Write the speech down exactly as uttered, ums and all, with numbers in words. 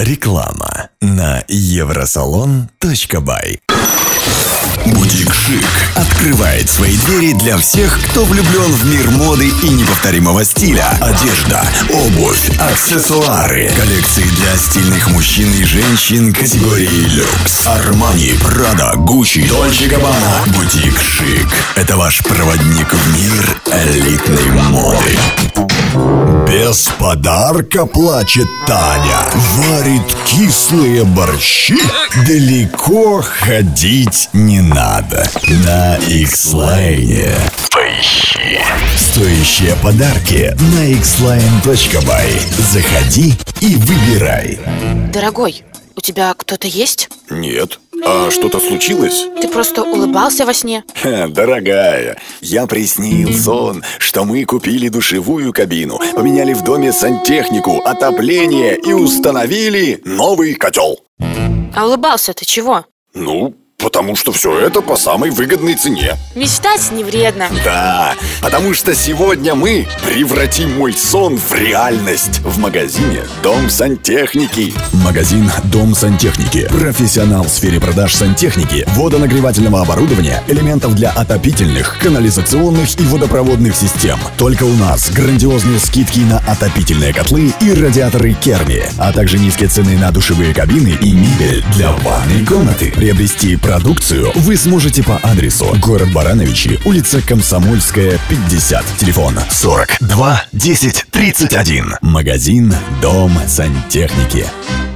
Реклама на евросалон точка бай. Бутик Шик открывает свои двери для всех, кто влюблен в мир моды и неповторимого стиля. Одежда, обувь, аксессуары, коллекции для стильных мужчин и женщин категории люкс. Армани, Прада, Гуччи, Дольче Габбана. Бутик Шик – это ваш проводник в мир элитной моды. Без подарка плачет Таня. Варит кислые борщи. Далеко ходить не надо. На X-Line поищи стоящие подарки на икс лайн точка бай. Заходи и выбирай. Дорогой, у тебя кто-то есть? Нет. А что-то случилось? Ты просто улыбался во сне? Ха, дорогая, я приснил сон, что мы купили душевую кабину, поменяли в доме сантехнику, отопление и установили новый котел. А улыбался ты чего? Ну, потому что все это по самой выгодной цене. Мечтать не вредно. Да, потому что сегодня мы превратим мой сон в реальность. В магазине «Дом сантехники». Магазин «Дом сантехники». Профессионал в сфере продаж сантехники, водонагревательного оборудования, элементов для отопительных, канализационных и водопроводных систем. Только у нас грандиозные скидки на отопительные котлы и радиаторы Керми, а также низкие цены на душевые кабины и мебель для ванной комнаты. Приобрести продукцию вы сможете по адресу: город Барановичи, улица Комсомольская, пятьдесят, телефон сорок два десять тридцать один. Магазин «Дом сантехники».